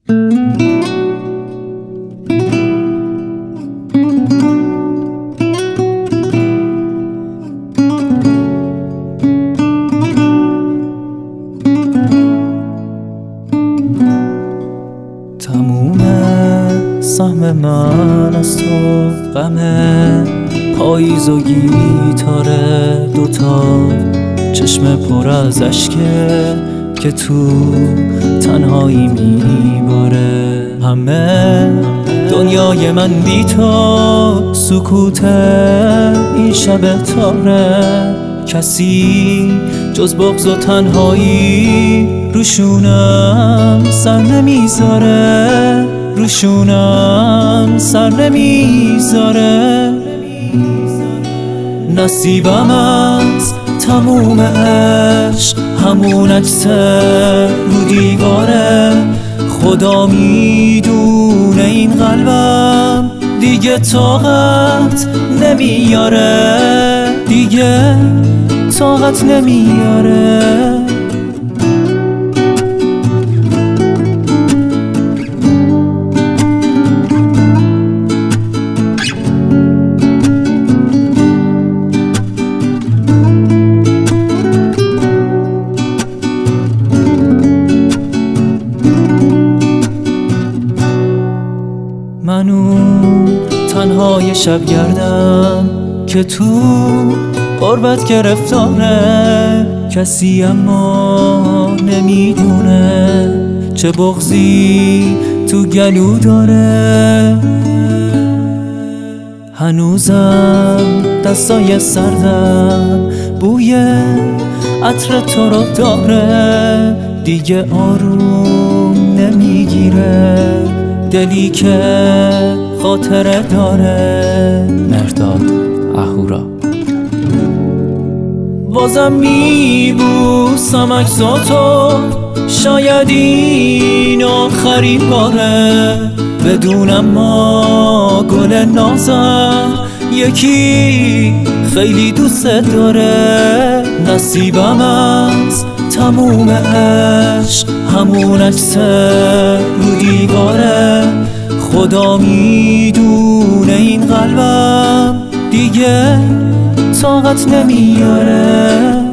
تمومه سهم من از تو، غمه پاییز و گیتاره دوتا، چشم پر از اشکه که تو تنهایی میباره. همه دنیای من بی تو سکوته، این شب تاره، کسی جز بغض و تنهایی روشونم سر نمیذاره، روشونم سر نمیذاره. نصیبم از تموم عشق همون عکس رو دیواره، خدا میدونه این قلبم دیگه طاقت نمیاره، دیگه طاقت نمیاره. منو تنهای شبگردم که تو قربت گرفتاره، کسی اما نمیدونه چه بغضی تو گلو داره. هنوزم دستای سردم بوی عطر تو رو داره، دیگه آروم نمیگیره دلی که خاطره داره. مرداد اهورا. بازم میبوسم عکساتو، شاید این آخرین باره، بدونم ما گل نازم یکی خیلی دوست داره. نصیبم از تموم عشق همون عکس رو دیواره، خدا میدونه این قلبم دیگه طاقت نمیاره.